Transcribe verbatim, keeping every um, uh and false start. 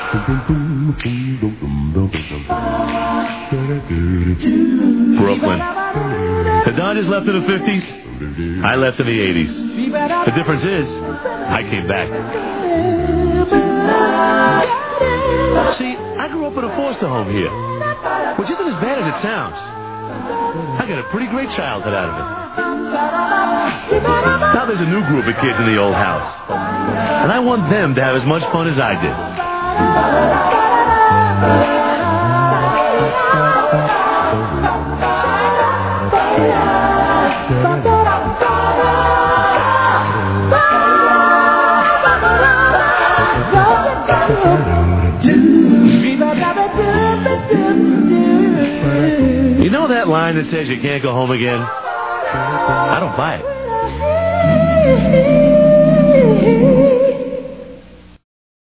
Brooklyn. The Dodgers left in the fifties. I left in the eighties. The difference is, I came back. See, I grew up in a foster home here, which isn't as bad as it sounds. I got a pretty great childhood out of it. Now there's a new group of kids in the old house, and I want them to have as much fun as I did. You know that line that says you can't go home again? I don't buy it.